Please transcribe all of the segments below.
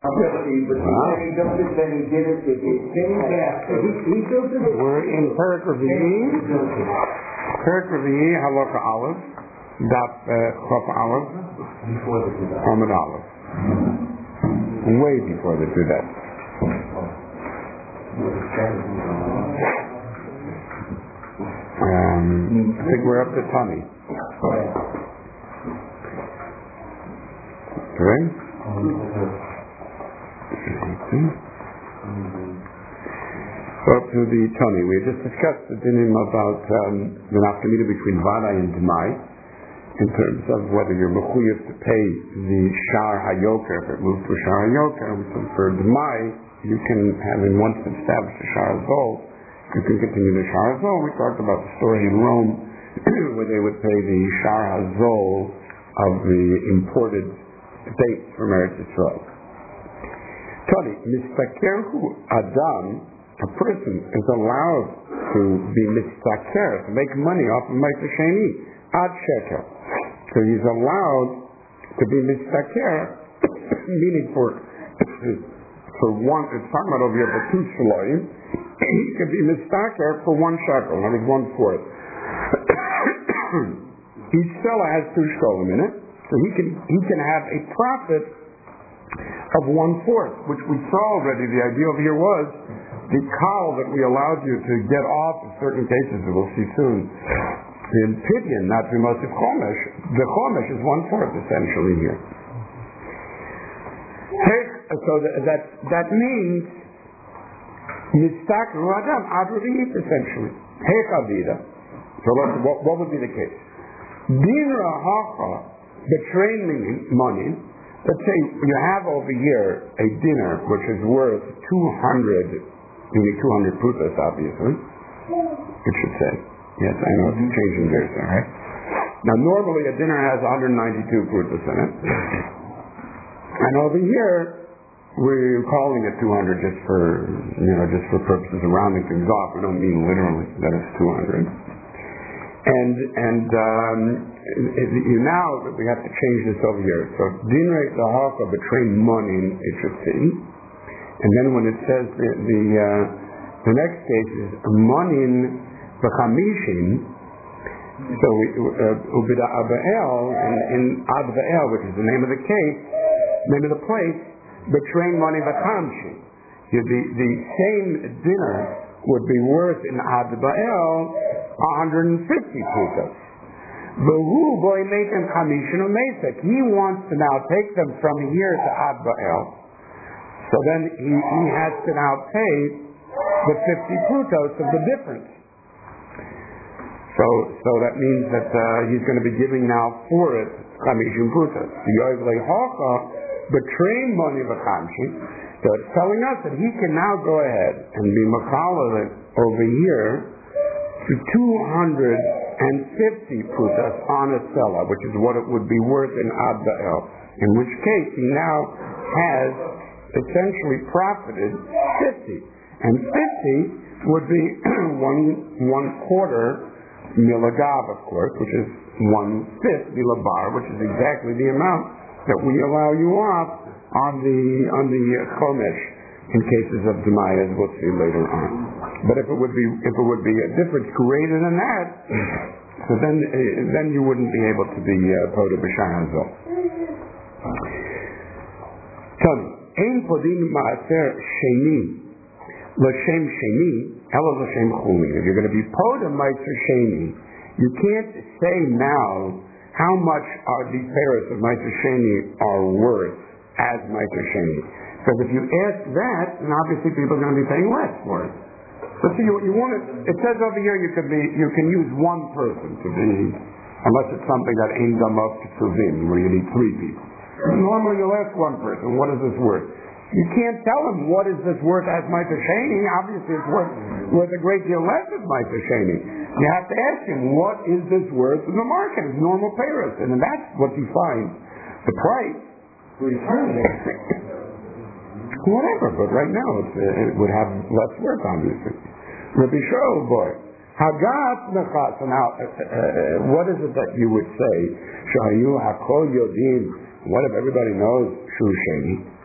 We're in Perek Revi'i, Halacha Aleph, Daf Chaf Aleph, Amud Aleph. Way before they do that. I think we're up to Tani. Okay? Up to the Tani. We just discussed the dinim about the nafkamina between Vadai and Demai in terms of whether you're mechuyev to pay the Shar HaYoker. If it moves to Shar HaYoker, for Demai, you can have in once established a Shar HaZol, you can continue the Shar HaZol. We talked about the story in Rome where they would pay the Shar HaZol of the imported dates from Eretz Yisrael. Tani, mistakerhu Adam, a person is allowed to be mistaker, to make money off of Ma'aser Sheni, ad sheker. So he's allowed to be mistaker, meaning for one, it's talking about over here for 2 shloim, he could be mistaker for 1 shekel, that is 1/4. Each seller has 2 shloim in it, so he can have a profit of 1/4, which we saw already. The idea over here was the kal that we allowed you to get off in certain cases, that we'll see soon. In Pidyon, not to most of Chomesh, the Chomesh is 1/4 essentially here. So that means Mistak Radam Adravit essentially. Hekavida. So what would be the case? Dinra Hacha, the training money. Let's say you have over here a dinner which is worth 200, you need 200 putas obviously, it should say. Yes, I know it's changing there, right? Now normally a dinner has 192 putas in it. And over here, we're calling it 200 just for purposes of rounding things off. We don't mean literally that it's 200. And now we have to change this over here. So dinrei lahaka between money it should see, and then when it says the next case is money b'chamishin. So ubida abael and advael, which is the name of the case, name of the place, betraying money v'chamshin. The same dinner would be worth in advael 150 putas. V'hu boy meitem chamishin u'meisek. He wants to now take them from here to advael. So then he has to now pay the 50 putos of the difference. So that means that he's going to be giving now for it chamishin putas. The yoivlei hocha betraying money v'chamshin. So it's telling us that he can now go ahead and be machal over here to 250 putas on a seller, which is what it would be worth in advael. In which case he now has essentially profited 50, and 50 would be one quarter milagav, of course, which is 1/5 milabar, which is exactly the amount that we allow you off on the chomesh in cases of demai, as we'll see later on. But if it would be a difference greater than that, so then you wouldn't be able to be poda b'shar hazol. Tani, ein podin ma'aser sheni l'shem sheni ela l'shem chulin. If you're going to be poda ma'aser sheni, you can't say now how much are these payers of ma'aser sheni are worth as ma'aser sheni. So if you ask that, then obviously people are going to be paying less for it. So see, you want it. It says over here you can use one person to be, unless it's something that ain't done up to Tzuvim, where you need 3 people. Normally you'll ask one person, what is this worth? You can't tell him what is this worth as ma'aser sheni. Obviously it's worth a great deal less as ma'aser sheni. You have to ask him, what is this worth in the market? It's normal payers, and that's what defines the price. Whatever, but right now it would have less worth, obviously. Rabbi Shaul boy, Hagat Nachas. So now, what is it that you would say? Shayu Hakol Yodim. What if everybody knows Shu Sheni?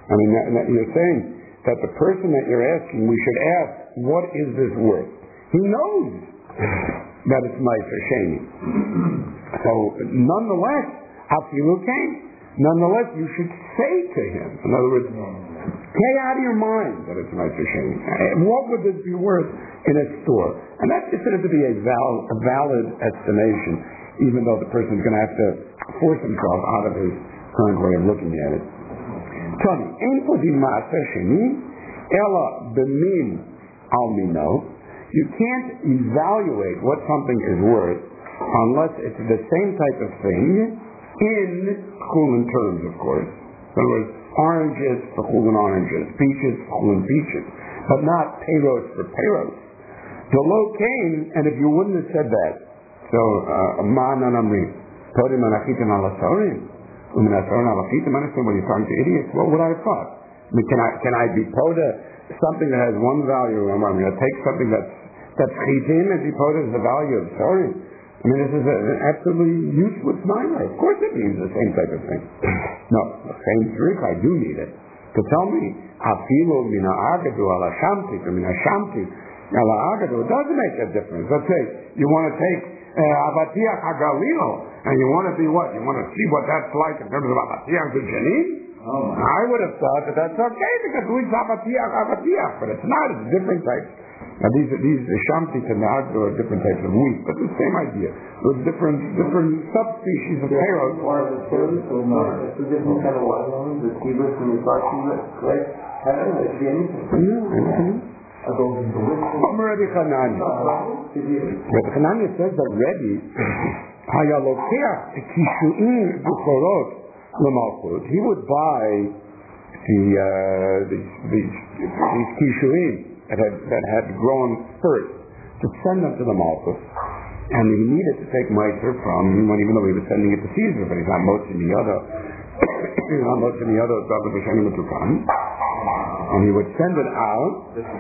I mean, you're saying that the person that you're asking, we should ask, what is this worth? He knows that it's Meiser Sheni. So, nonetheless, Afilu came. Nonetheless, you should say to him, in other words, get out of your mind that it's Meiser Sheni. What would this be worth in a store? And that's considered to be a valid estimation, even though the person is going to have to force himself out of his current way of looking at it. Tony, ain't for the Meiser Sheni, ella b'min al mino. You can't evaluate what something is worth unless it's the same type of thing in chulin terms, of course. In other words, oranges for chulin oranges, peaches for chulin peaches, but not payros for payros. The low came, and if you wouldn't have said that, so ma'anan amri, todim anachitim alasorim, uminasorim alachitim, I understand when you're talking to idiots, what would I have thought? I mean, can I be poda something that has one value? I'm going to take something that's chitim and be poda as the value of sorim. I mean, this is an absolutely useless minor. Of course it means the same type of thing. No, the same trick, I do need it. To tell me, afilu mina agadu ala shamtik, or mina shamtik ala agadu, it doesn't make a difference. Let's say you want to take avatiach hagalilo, and you want to be what? You want to see what that's like in terms of avatiach b'janin? I would have thought that that's okay, because we avatiach, but it's not. It's different types. Now these shamtik and the agdo are different types of wheat, but the same idea. There's different subspecies of payros. It's a different kind of watermelon, the kibbuth and the kibbuth, right? It be anything. I go into the wisdom. Rabbi Hanania says that Rebbe hayalokeach kishuim buchorot l'malchut. He would buy these kishuim that had grown first, to send them to the Malchus. And he needed to take Meiser from, even though he was sending it to Caesar, but he's not motzing the other, and he would send it out,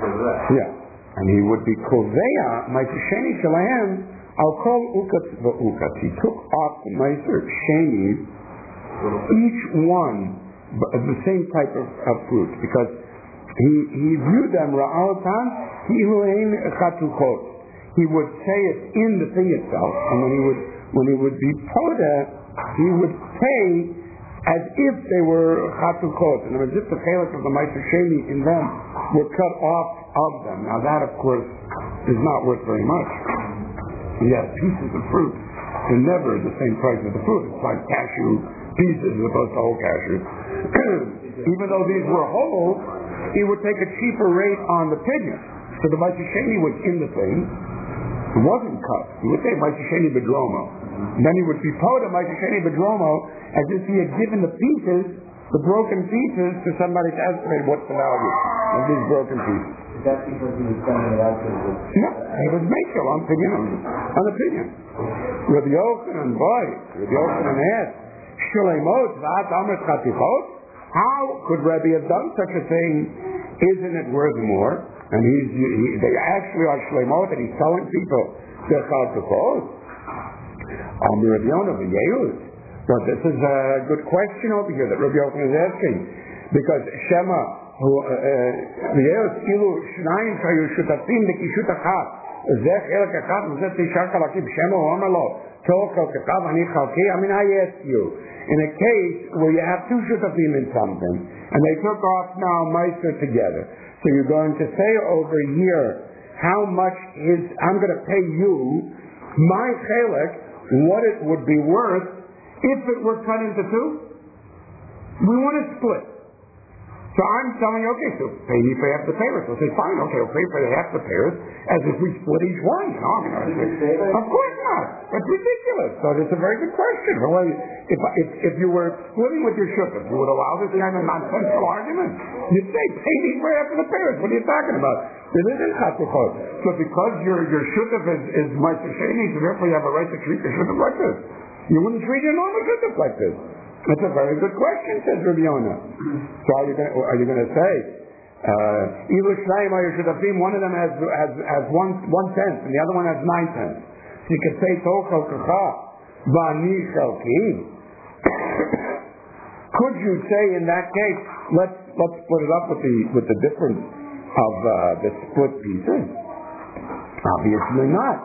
and he would be Koveya, Meiser Sheni Shalahem, I'll call Ukat v'Ukat. He took off the Meiser Sheni, each one, the same type of fruit, because he viewed them ra'alotan hihuein chatuchot. He would say it in the thing itself, and when he would be poda, he would pay as if they were chatuchot, and as if the chelik of the Meiser Sheni in them were cut off of them. Now that, of course, is not worth very much. Yes, pieces of fruit are never the same price as the fruit. It's like cashew pieces as opposed to whole cashews. Even though these were whole, he would take a cheaper rate on the pidyon. So the Meiser Sheni was in the thing. It wasn't cut. He would say Meiser Sheni bedromo. And then he would be poda Meiser Sheni bedromo as if he had given the pieces, the broken pieces, to somebody to estimate what's the value of these broken pieces. Is that because he was sending it out to the... No, he was Meiser on the pidyon. Rabbi Yochanan, boy, Rabbi Yochanan asked, Shuleimot v'at amrit chatichot? How could Rebbe have done such a thing? Isn't it worth more? And they actually are shleimot, that he's telling people they're chatuchot. Rabbi Yonah v'yehud. But this is a good question over here that Rabbi Yochanan is asking, because Shema v'yehud ilu shnayim shayu shutafim lekishut achat zeh elek achat v'zeh tishar kalakim Shema omer lo tochel ketav ani chalki. I mean, I ask you, in a case where you have two shutafim in something, and they took off now Meiser together, so you're going to say over here how much I'm going to pay you my chelek, what it would be worth if it were cut into two. We want to split. So I'm telling you, okay, so pay me for half the payers. So say, fine, okay, I'll pay for half the payers as if we split each one. You know, of course not. That's ridiculous. So it's a very good question. If you were splitting with your shukkas, you would allow this kind of nonsensical argument. You'd say, pay me for half the payers. What are you talking about? It isn't chatuchot. So because your shukkas is Meiser Sheni, so therefore you have a right to treat your shukkas like this. You wouldn't treat your normal shukkas like this. That's a very good question, says Rabbi Yonah. So are you going to say, Ilu Shnayim Ayu Shutafim, one of them has 1 cent, and the other one has 9 cents. So you could say, Tochel Kacha, Vani Chelki. Could you say in that case, let's split it up with the difference of the split pieces. Obviously not.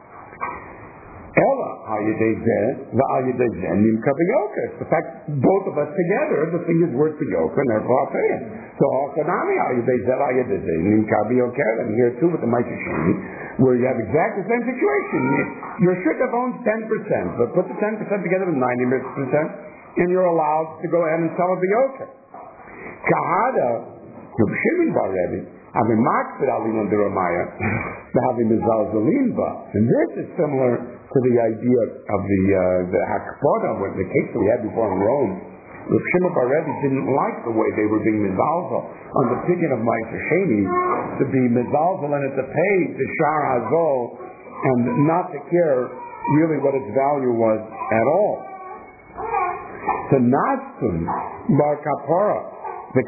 Ella hayedezeh va'ayedezeh nimka b'yoker. The fact both of us together, the thing is worth b'yoker, and therefore I'll pay it. So Alkanami hayedezeh va'ayedezeh nimka b'yoker. And here too with the Ma'aser Sheni, where you have exactly the same situation. Your shidduch owns 10%, but put the 10% together with 90%, and you're allowed to go ahead and sell a b'yoker. Kahada, Reb Shimon bar Rebbe, having maksid alin under Ramaya, having mizalzelin ba. And this is similar to the idea of the hakpada, the case that we had before in Rome. Reb Shimon bar Rebbe didn't like the way they were being mizalzel on the pidyon of Ma'aser Sheni, to be mizalzel and to pay the shar hazol and not to care really what its value was at all. The Nasun bar kapara, the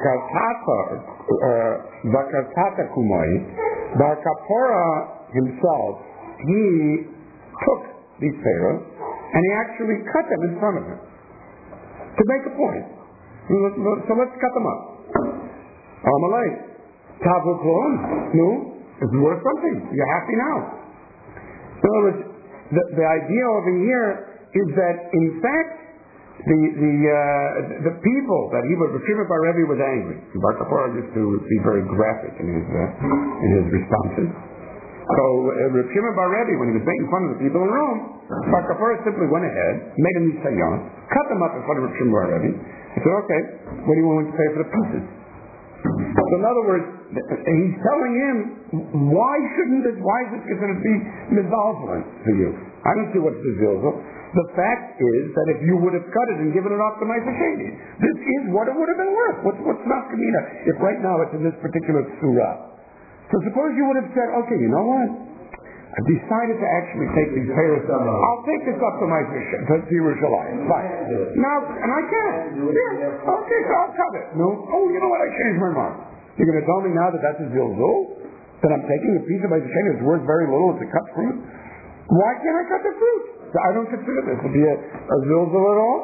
Kartata Kumai, bar kapara himself, he took these pharaohs and he actually cut them in front of him to make a point. So let's cut them up. Amalei, Tavu Klon, no, it's worth something. You're happy now. In other words, the idea over here is that in fact the people that he was, Shimon bar Rebbe was angry. Bar Kapora used to be very graphic in his responses. So Reb Shimon bar Rebbe, when he was making fun of the people in Rome, Bar Kapora simply went ahead, made a nisayon, cut them up in front of Reb Shimon bar Rebbe, and said, okay, what do you want to pay for the pieces? So in other words, he's telling him, why is this considered to be mizalzel to you? I don't see what's mizalzel. The fact is that if you would have cut it and given it off to Ma'aser Sheni, this is what it would have been worth. What's nafkamina if right now it's in this particular surah? So suppose you would have said, okay, you know what? I've decided to actually take these payers. I'll take this up to Ma'aser Sheni, to Yerushalayim. Fine. Now, and I can. Yeah. Okay, so I'll cut it. No? Oh, you know what? I changed my mind. You're going to tell me now that that's a zilzul? That I'm taking a piece of Ma'aser Sheni that's worth very little to cut fruit? Why can't I cut the fruit? So I don't consider this to be a zilzul at all.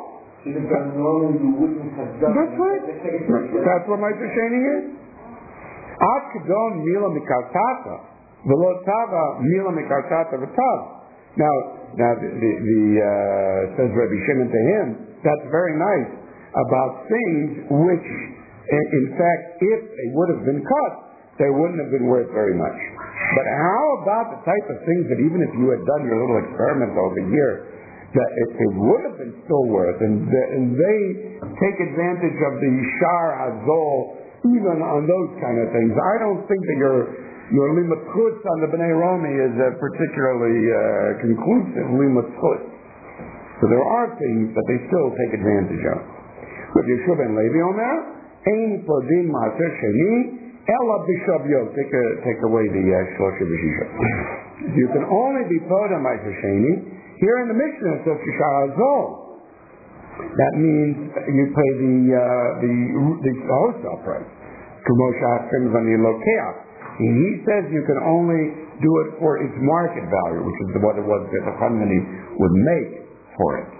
That's right. That's what Ma'aser Sheni is. Ad kedon mila mikartata, v'lo tava mila mikartata v'tav. Now says Rabbi Shimon to him, that's very nice about things which, in fact, if they would have been cut, they wouldn't have been worth very much. But how about the type of things that even if you had done your little experiment over here, that it would have been still worth, and they take advantage of the shar hazol even on those kind of things. I don't think that your limut chutz on the Bnei Romi is a particularly conclusive limut chutz. So there are things that they still take advantage of. But Yeshua ben Levi Omer, ein podin Ma'aser Sheni, ela b'shavyot. Take away the shlosha v'shisha. You can only be pod on Ma'aser Sheni. Here in the Mishnah it says Shishar Hazol. That means you pay the wholesale price. He says you can only do it for its market value, which is what it was that the company would make for it.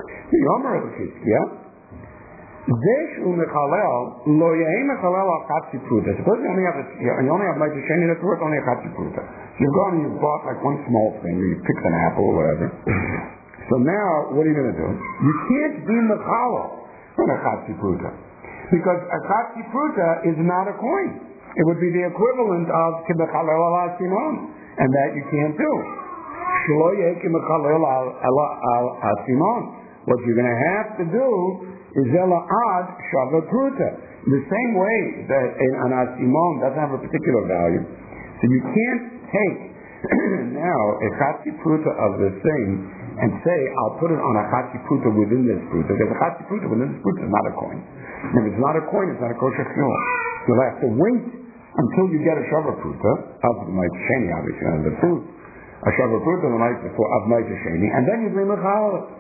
Suppose you only have Ma'aser Sheni that's worth only a chatzipruta. You've gone and you've bought like one small thing, you picked an apple or whatever. So now, what are you going to do? You can't be mechalel on a chatzipruta, because a chatzipruta is not a coin. It would be the equivalent of kimechalel al simon, and that you can't do. Shlo yeh kimechalel al simon. What you're going to have to do is ela ad shava pruta. The same way that an asimon doesn't have a particular value, so you can't take now a chatzipruta of the thing and say, I'll put it on a chatzipruta within this pruta, because a chatzipruta within this pruta is not a coin. If it's not a coin, it's not a kosher fuel. You'll have to wait until you get a shava pruta of Ma'aser Sheni, obviously, on the fruit. A shava pruta of Ma'aser Sheni, and then you bring the challah.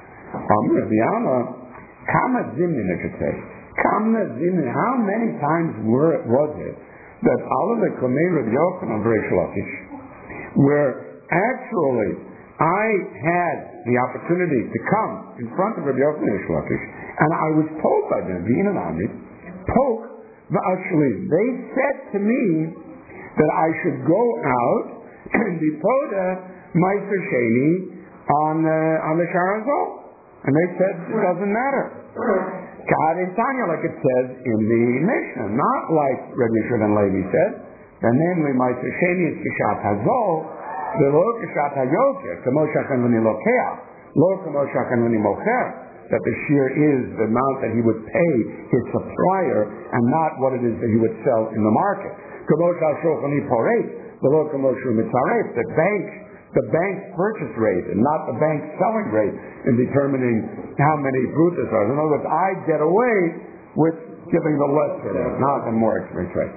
Kama zimnin, I should say. Kama zimnin, how many times was it that Allah the Kamei Rabbi Yochanan Reish Lakish, where actually I had the opportunity to come in front of Rabbi Yochanan Reish Lakish, and I was told by them, being an Amid, poke va'ashlim. They said to me that I should go out and be poda meiser sheni on the Sharazol. And they said it doesn't matter. God in Tanya, like it says in the Mishnah, not like Rabbi Yeshua Levi said, that namely meiser sheni is kishat hazol, the lo kishat hayoker, kamo shakan v'ni lokeach, lo kamo shakan v'ni mocher, that the shear is the amount that he would pay his supplier and not what it is that he would sell in the market. Kamo shachani poreit, the lo kamo shu mitzaref, the bank's purchase rate and not the bank's selling rate in determining how many frutas are. In other words, I get away with giving the lesser rate, not the more expensive rate.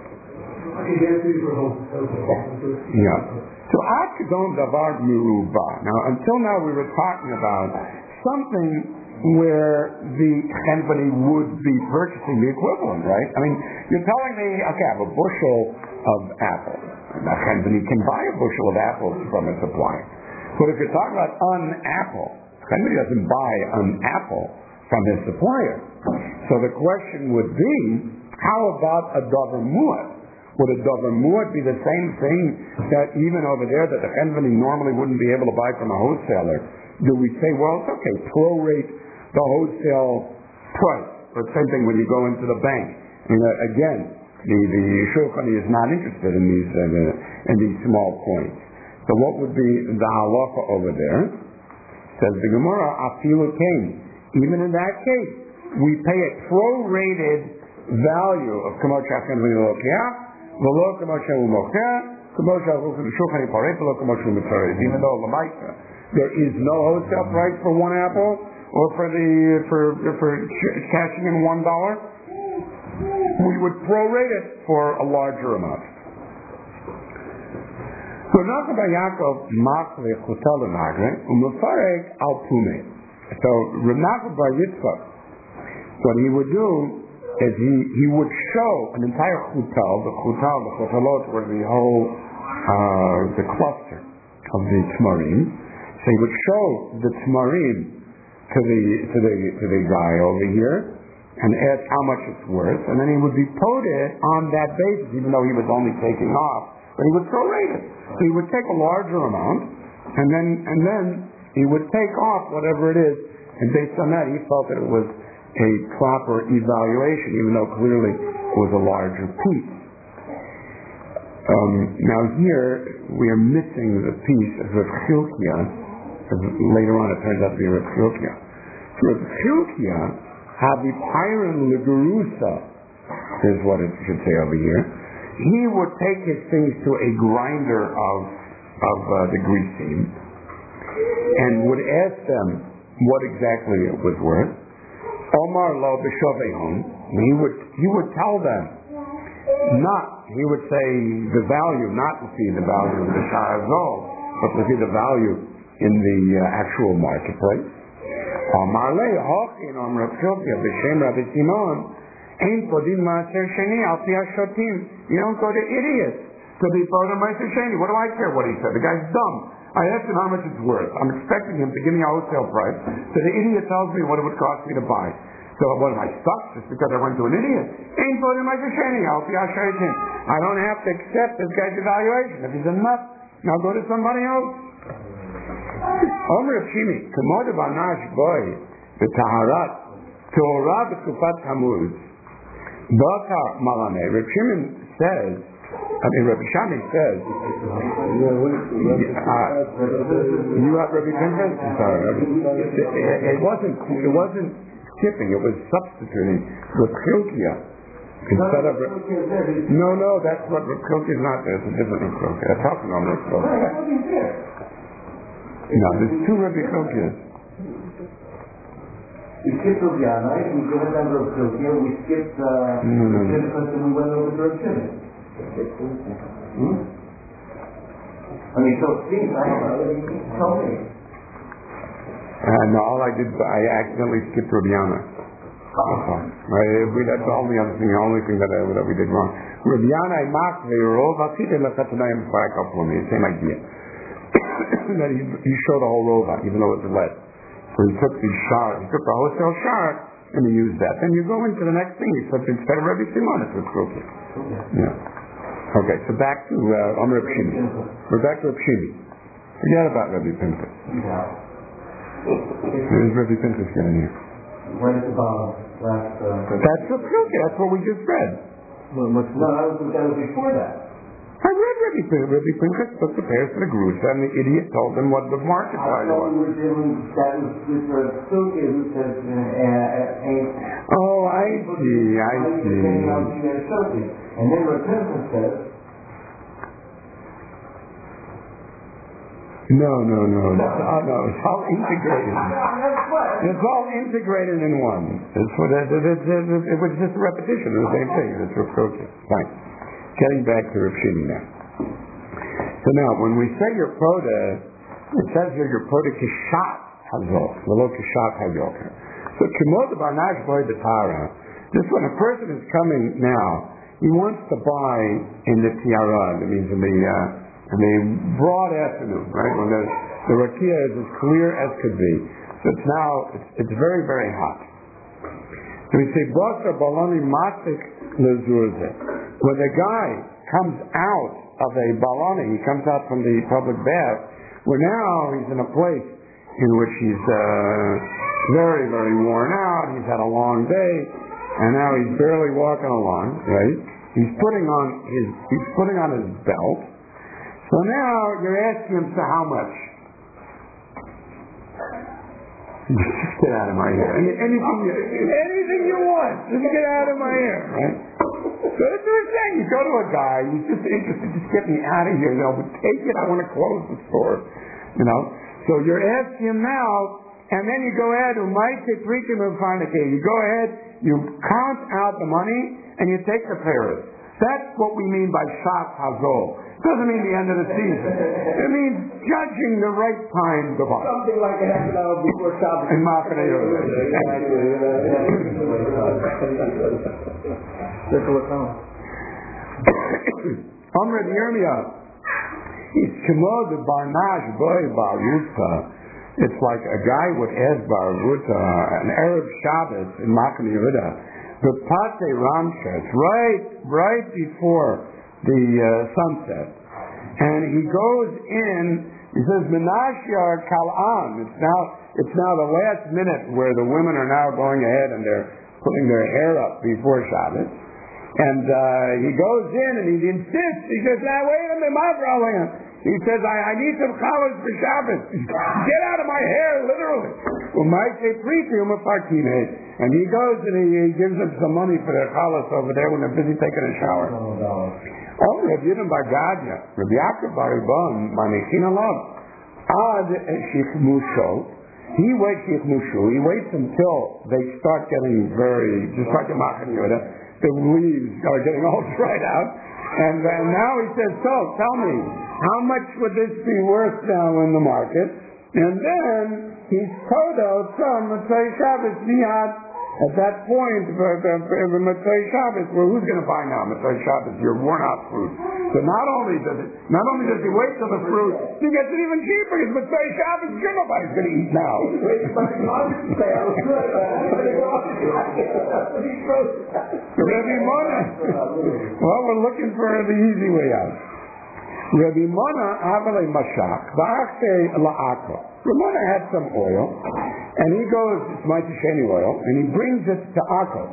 Yeah. So Akadon Davar Miruba. Now, until now we were talking about something where the company would be purchasing the equivalent, right? I mean, you're telling me, okay, I have a bushel of apples. The company can buy a bushel of apples from a supplier. But if you're talking about an apple, the company doesn't buy an apple from his supplier. So the question would be, how about a davar muad? Would a davar muad be the same thing that even over there that the company normally wouldn't be able to buy from a wholesaler? Do we say, well, it's okay, prorate the wholesale price? Or the same thing when you go into the bank. I mean, again, the shulchan is not interested in these small coins. So what would be the halacha over there? Says the Gemara, afilu kain. Even in that case, we pay a prorated value of kamot shachan v'lokeach, v'lo kamot shelu mocher, kamot shulchan yiparei, v'lo kamot shelu mitzarei. Even though l'maisa there is no wholesale price for one apple, or for cashing in $1, we would prorate it for a larger amount. So Nachman bar Yaakov machli chutel l'nagre u'mefarek al pume. So Nachman bar Yitzchak, what he would do is he would show an entire chutel. The chutelot were the whole the cluster of the tmarim. So he would show the tmarim to the guy over here and ask how much it's worth, and then he would be quoted on that basis, even though he was only taking off, but he would prorate it. So he would take a larger amount, and then he would take off whatever it is, and based on that he felt that it was a proper evaluation, even though clearly it was a larger piece. Now here we are missing the piece of Rav Chilkiah. Later on it turns out to be Rav Chilkiah. Rav Chilkiah Havi Pyron Legurusa is what it should say over here. He would take his things to a grinder of the greasing and would ask them what exactly it was worth. Omar lo b'shovehon. He would tell them he would say the value, not to see the value of the Sharazol, but to see the value in the actual marketplace. Omar le hochin om Rav Chilkiah b'shem Rabbi Simon ain't podin maaser sheni al pi hashotim. You don't go to idiots to be podin maaser sheni. What do I care what he said? The guy's dumb. I asked him how much it's worth. I'm expecting him to give me a wholesale price. So the idiot tells me what it would cost me to buy. So what am I stuck just because I went to an idiot? Ain't podin maaser sheni al pi hashotim. I don't have to accept this guy's evaluation. If he's a nut, I'll go to somebody else. Omer Shimi, Kamod Banash Boy, the Taharat, Torah B'Kufat Hamuz, Baka Malane. Reb Shimon says, Rabbi Shami says, you have Rabbi Pinchas? Sorry, it wasn't skipping, it was substituting Reb Chilkiah. Instead of no, that's what Reb Chilkiah is not. There's a different Reb Chilkiah. That's talking on Reb Chilkiah. No, there's two Rabbi Chilkiahs. We skipped Rubiana, we go down to Rabbi Chilkiah, we skipped and we went over to Rabbi Shimon. I mean, so it seems, I don't know, tell me. No, all I did, I accidentally skipped Rubiana. That's the only other thing, the only thing that we did wrong. Rubiana, I mocked the role, I'll see them before I come for me, same idea. That he showed the whole robot, even though it was lead. So he took the wholesale shard, and you use that. Then you go into the next thing, except instead of Rabbi Simon, it's Reb Kook. Yeah. Okay, so back to Reb Shimi. We're back to Reb Shimi. Forget about Rabbi Pinchas. Where's Rabbi Pinchas getting here? Right at the bottom. That's Reb Kook. That's what we just read. No, that was before that. I read Rabbi Pinchas took the pairs to the Grusa, and the idiot told them what the market value was. We were dealing that was with Suki, who says, oh, I see. And then Repentance says, No, it's all integrated. It's all integrated in one. It was just a repetition of the same thing. It's reproaching. Fine. Getting back to Reb Shimi now. So now, when we say your proda, it says here your proda kishat hazol, v'lo kishat hazol. So kimod barnash boy betara. This when a person is coming now, he wants to buy in the tiara. That means in the broad afternoon, right? When the rakia is as clear as could be. So it's very, very hot. So we say basar baloni matik lezurze. When the guy comes out of a balani, he comes out from the public bath, where now he's in a place in which he's very, very worn out, he's had a long day, and now he's barely walking along, right? He's putting on his belt. So now you're asking him, so how much? Just get out of my hair. Anything you want. Just get out of my hair, right? So that's what I'm saying. You go to a guy, he's just interested, just get me out of here. But take it, I want to close the store. So you're asking him now, and then you go ahead, you go ahead, you count out the money, and you take the pairs. That's what we mean by Shat Hazol. It doesn't mean the end of the season. It means judging the right time to buy. Something like a half an hour before Shabbos. In Machane Amr Yirmiyah, it's Kimod Barnash Boy Baruta. It's like a guy would ask Baruta, an Arab Shabbos in Machane Yehuda, the Pate Ramshes, right before the sunset. And he goes in, he says, Menashe Kal'am. It's now the last minute where the women are now going ahead and they're putting their hair up before Shabbos. And he goes in and he insists, he says, now wait a minute, Mavralan. He says, I need some collars for Shabbos. Get out of my hair, literally. And he goes and he gives them some money for their collars over there when they're busy taking a shower. Oh, Rabbi Yudin Bar Gadia, Rabbi Yaakov Bar Ibon, Manechin Alav, Ad Shichmusho, he waits until they start getting just like the Machane Yehuda, the leaves are getting all dried out, and now he says, so, tell me, how much would this be worth now in the market? And then he's told out some Motzei Shabbos Miyad. At that point, the Motzei Shabbos, well, who's going to buy now Motzei Shabbos? Your worn-out fruit. So not only does he wait till the fruit, he gets it even cheaper because Motzei Shabbos, nobody's going to eat now. Rabbi Mona. Well, we're looking for the easy way out. Rabbi Mona Avalei Mashach, Ba'achte La'ako. Rabbi Mona had some oil, and he goes, it's Maitisheni oil, and he brings it to Akko.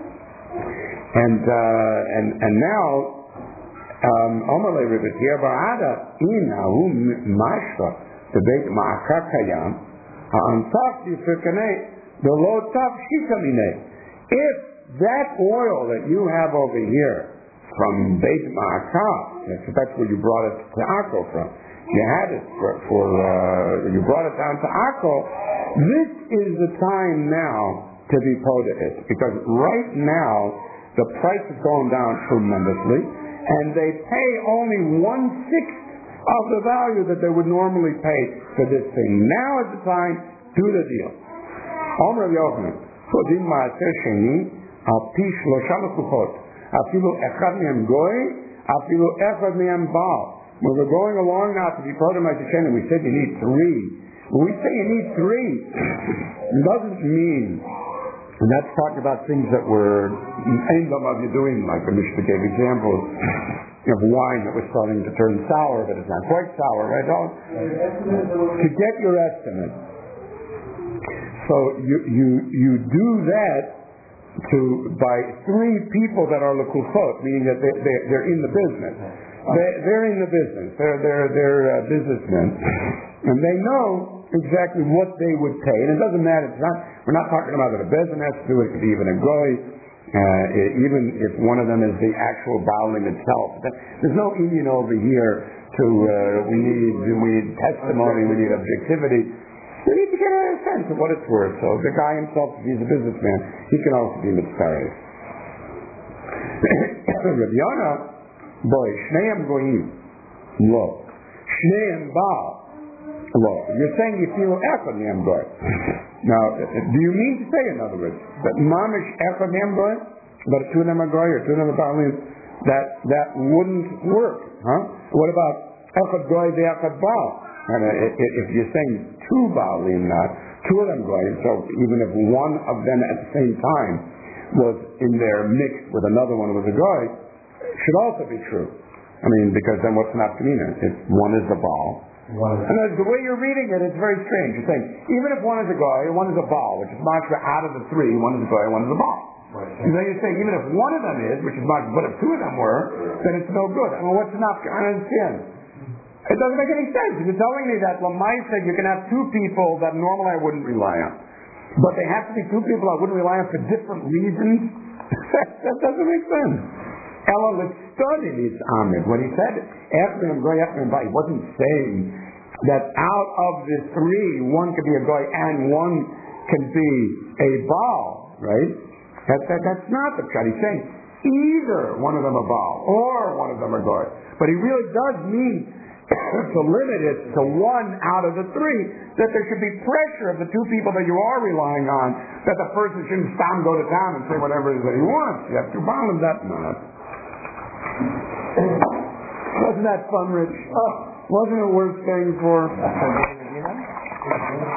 And now, Omalei Rabbi Tier Barada, Inahu Mashra, the Beit Ma'akak Hayam, Ha'antaf Yifirkanei, the Lo Taf Shikaminei. If that oil that you have over here, from Beit Ma'akah, that's where you brought it to Akko from. You had it you brought it down to Akko. This is the time now to be poda, because right now the price is going down tremendously, and they pay only 1/6 of the value that they would normally pay for this thing. Now is the time, do the deal. Omer Yochanan, Kodim Ma'aser Sheni, Al Pi Shlosha Mekuchot. Afilu echad me'em goy, afilu echad me'em baal. When we're going along now to be part of my Hashem, we said you need 3. When we say you need 3, it doesn't mean And that's talking about things that were aimed of you doing, like the Mishnah gave examples of wine that was starting to turn sour, but it's not quite sour, right? To get your estimate. So you do that by three people that are lekufot, meaning that they're in the business. They're in the business. They're businessmen, and they know exactly what they would pay. And it doesn't matter. We're not talking about that a bezin has to do it. It could be even a goy, even if one of them is the actual baalim itself. There's no Indian over here to we need testimony, we need objectivity. We need to get a sense of what it's worth. So the guy himself, if he's a businessman, he can also be mitzvah. Rabbi Yonah, boy, shneim goyim, lo, shneim baal. You're saying you feel echad ne'em goy. Now, do you mean to say, in other words, that mamish echad ne'em goy, but two of them are goy or two of them are baalim, that wouldn't work, huh? What about echad goy ve'echad baal? And if you're saying two baalim, not two of them goy, so even if one of them at the same time was in there mixed with another one who was a goy, it should also be true. I mean, because then what's nafkamina? If one is the baal. And the way you're reading it, it's very strange. You're saying, even if one is a goy, one is a baal, which is mashra out of the three, one is a goy, one is a baal. Right. And then you're saying, even if one of them is, which is mashra, but if two of them were, then it's no good. I mean, what's enough? I don't understand. It doesn't make any sense. If you're telling me that Lamai said you can have two people that normally I wouldn't rely on, but they have to be two people I wouldn't rely on for different reasons, that doesn't make sense. Ella was studying his Amid. When he said Ephraim, Goy, Ephraim, he wasn't saying that out of the three, one could be a Goy and one can be a Baal, right? That's not the pshat. He's saying either one of them a Baal or one of them a Goy. But he really does mean to limit it to one out of the three, that there should be pressure of the two people that you are relying on, that the person shouldn't go to town and say whatever it is that he wants. You have two Baalim, that's not. Wasn't that fun, Rich? Oh, wasn't it worth staying for?